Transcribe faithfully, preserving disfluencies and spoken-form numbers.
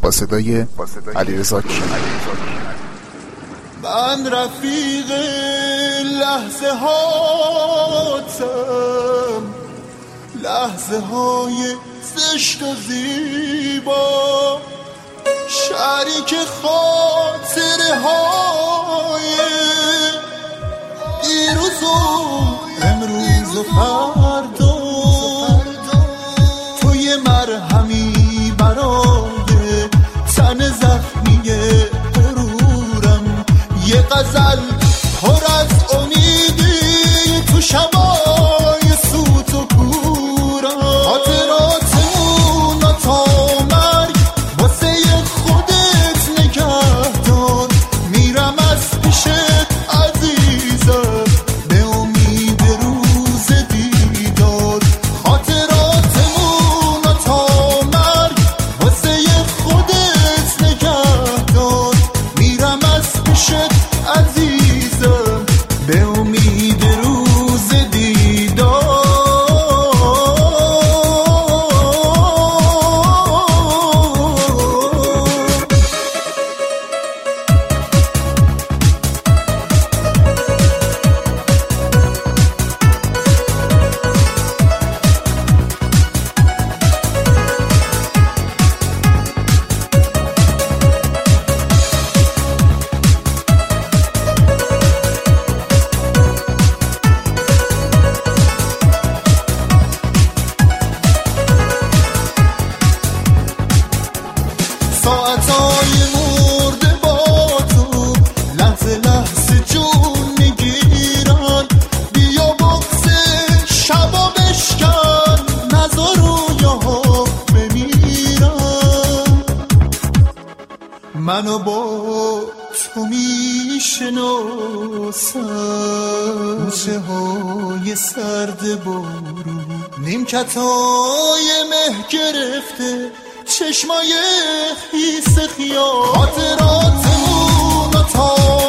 با صدای علیرضا کیانی. من رفیق لحظه هاتم، لحظه های زشت و زیبا، شریک خاطره های دیروز و امروز و فردا. توی مرهمی برای تن زخمی غرورم، یه غزل پر از امیدی تو شبای سوت و کورم. خاطراتمون تا مرگ واسه خودت نگه دار، میرم از پیشت عزیزم به امید روز دیدار. خاطراتمون تا مرگ واسه خودت نگه دار، میرم از پیشت عزیزم به امید روز دیدار. ساعتای مرده با تو لحظه لحظه جون میگیرن، بیا بغض شبا بشکن نذار رویاها بمیرن. منو با تو میشناسم، موچه های سرد بارون، نیمکتای مه گرفته چشمای خیس خیال. خاطراتمون تا